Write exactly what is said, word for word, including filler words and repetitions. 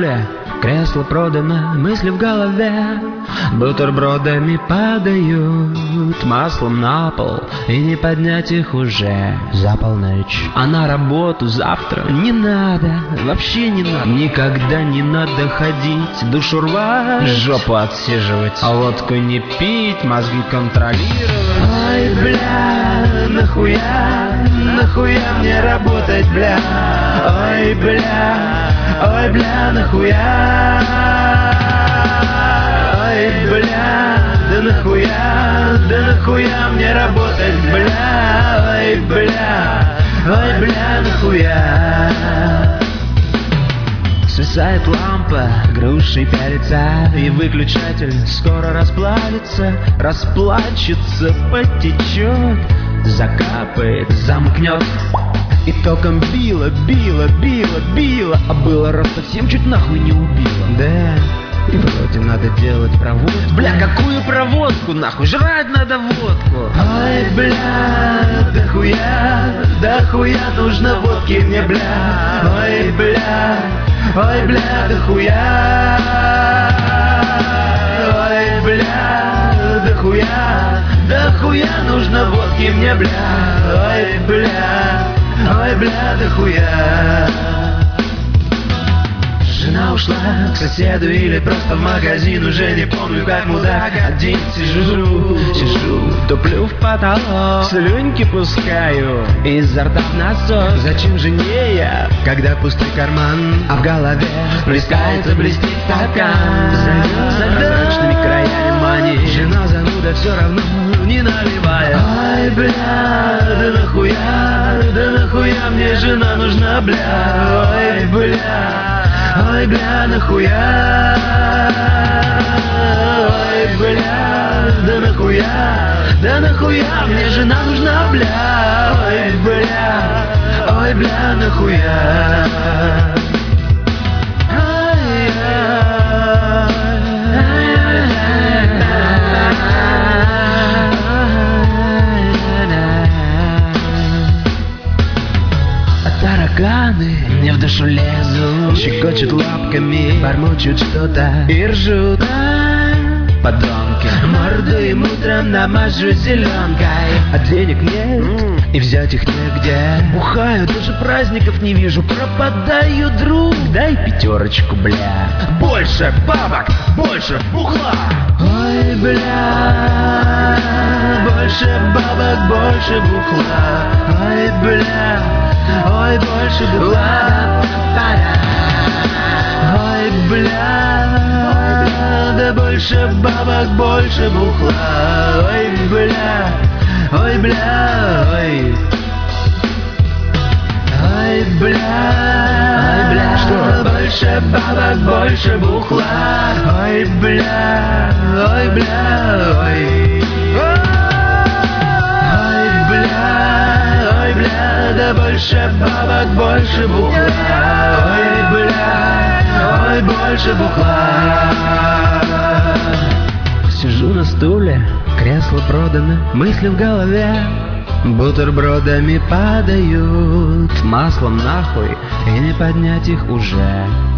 стуле, кресло продано, мысли в голове бутербродами падают маслом на пол, и не поднять их уже за полночь. А на работу завтра не надо, вообще не надо. Никогда не надо ходить, душу рвать, жопу отсиживать, а водку не пить, мозги контролировать. Ой, бля, нахуя, нахуя мне работать, бля. Ой, бля, ой, бля, нахуя. Ой, бля, да нахуя, да нахуя мне работать, бля. Ой, бля, ой, бля, нахуя. Свисает лампа, грушей пялится, и выключатель скоро расплавится, расплачется, потечет, закапает, замкнет. И током било, било, било, било, а было раз совсем чуть нахуй не убило. Да, и вроде надо делать проводку. Бля, какую проводку, нахуй, жрать надо водку. Ой, бля, да хуя, да хуя нужно водки мне, бля. Ой, бля, ой, бля, да хуя. Ой, бля, да хуя, да хуя нужно водки мне, бля. Ой, бля, ой, бля, да хуя. Жена ушла к соседу или просто в магазин, уже не помню, как мудак. Один сижу, сижу, туплю в потолок, слюньки пускаю изо рта в носок. Зачем жене я, когда пустой карман, а в голове плескается, блестит стакан, залит прозрачными краями мани. Жена зануда все равно не наливает. Ай, бля, да нахуя, да нахуя мне жена нужна, бля. Ой, бля, ой, бля, нахуя. Ой, бля, да нахуя, да нахуя мне жена нужна, бля. Ой, бля, ой, бля, нахуя. Тараканы мне в душу лезут, щекочут лапками, бормочут что-то и ржут. Подонки, морду им утром намажу зеленкой, а денег нет, mm. и взять их негде. Бухаю, даже праздников не вижу, пропадаю, друг. Дай пятерочку, бля. Больше бабок, больше бухла. Ой, бля, больше бабок, больше бухла. Ой, бля, ой, больше бухла. Ой, бля, да больше бабок, больше бухла. Ой, бля, ой, бля, ой. Ой, бля, ой, бля, что? Больше бабок, больше бухла. Ой, бля, ой, бля, ой. Ой, бля, ой, бля, да больше бабок, больше бухла. Ой, бля, ой, больше бухла. Сижу на стуле, кресло продано, мысли в голове бутербродами падают маслом нахуй, и не поднять их уже